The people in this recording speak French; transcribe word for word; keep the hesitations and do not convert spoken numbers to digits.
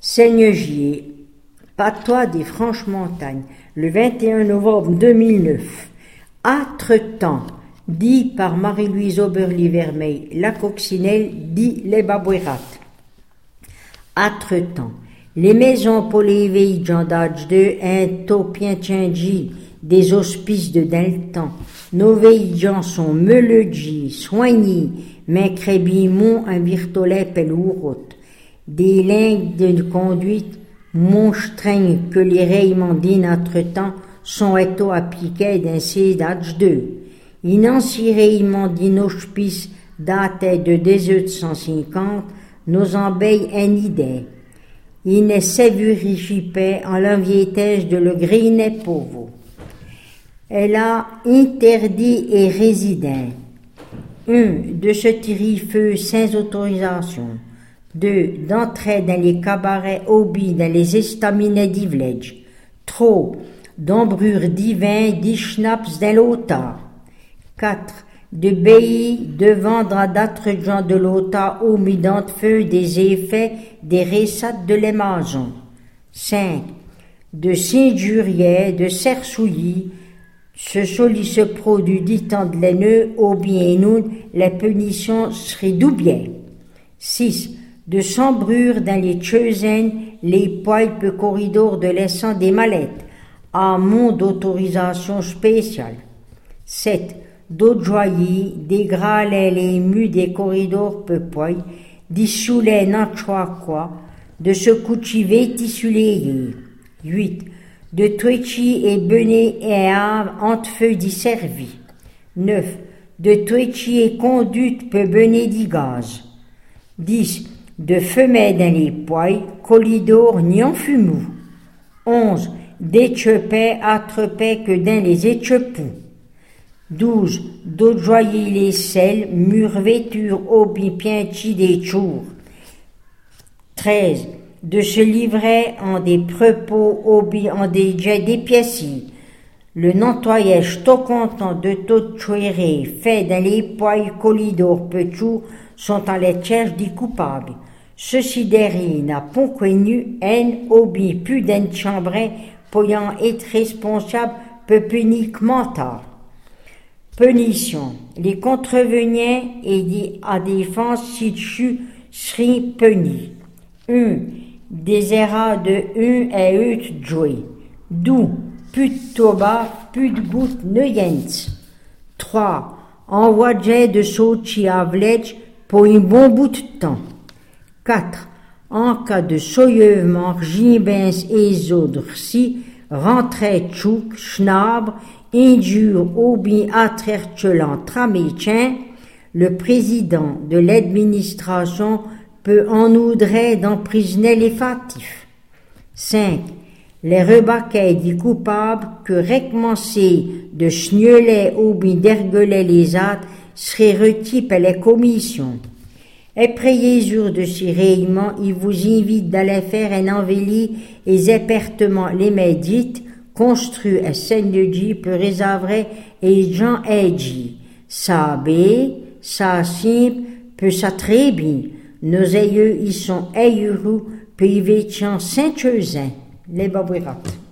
Seigneugier, patois des Franches-Montagnes, le vingt et un novembre deux mille neuf. Âtre-temps, dit par Marie-Louise Auberly-Vermeil, la coccinelle, dit les babouérates. Âtre-temps, les maisons pour les veilles d'âge de un topientchenji, des hospices de Deltan. Nos veilles sont meulegi, soignés, mais crébi mon un virtolet pelourot. Des lignes de conduite, mon string que les rayements d'inatre temps sont éto appliqués d'un d'âge deux. Inansi rayements d'inospice datait de deux cent cinquante, nos embeilles un idée. Il ne sévurigipait en l'enviétage de le grinet pauvre. Elle a interdit et résident. un. De se tirer feu sans autorisation. deux. D'entrer dans les cabarets hobbies dans les estaminets d'Ivledge. trois. D'embrure divin des schnapps dans l'ota. quatre. De baillir, de vendre à d'autres gens de l'ota au midant de feu des effets des récats de les maisons. cinq. De s'injurier, de s'ersouiller, ce solice produit dit tant de l'aineux, au bien nous, la punition serait doublée. six. De s'embrure dans les cheusaines, les poils peu corridors de laissant des mallettes, à mon d'autorisation spéciale. sept. D'autres joyers, des gralets les mus des corridors peu poils, dissoulés n'enchois quoi, de se couchiver tissuléer. huit. De twitchy et bené et ave entre feu d'y servi. neuf. De twitchy et conduite peu bené d'y gaz. dix. De fumer dans les poils, colidor ni en fumou. onze. D'échepper attrepé que dans les échepous. douze. D'autres joyer les selles, murs vêtures au bipienchi des jours. treize. De se livrer en des propos au en des jets des pièces. Le nettoyage tout content de tout chouéré fait dans les poils colidor petits sont en les cherche des coupables. Ceci derrière n'a pas connu un hobby plus d'un chambrin pouvant être responsable peu uniquement tard. Punition. Les contrevenants et des à défense si tu seraient punis. un. Des erreurs de un et huit joués. deux. Plus de tabac, plus de gouttes neuillens. trois. Envoyer de Sochi à Vledge pour un bon bout de temps. quatre. En cas de soyeuvement, gimbens et autres si, rentrer tchouk, schnabre, injure ou bien atterchelant tramétien, le président de l'administration peut en oudrer d'emprisonner les fatifs. cinq. Les rebaquets des coupables que recommencer de schneuler ou bien d'ergueler les actes seraient requis par les commissions. Après jour de ces rayements, il vous invite d'aller faire un envéli et épertement les médites, construit à Saint-Denis pour réserver et Jean Edgy. Ça bé, ça simple, peut ça très bien. Nos aïeux, ils sont aïeux, puis ils vétiens Saint-Cheusin, les babouérates.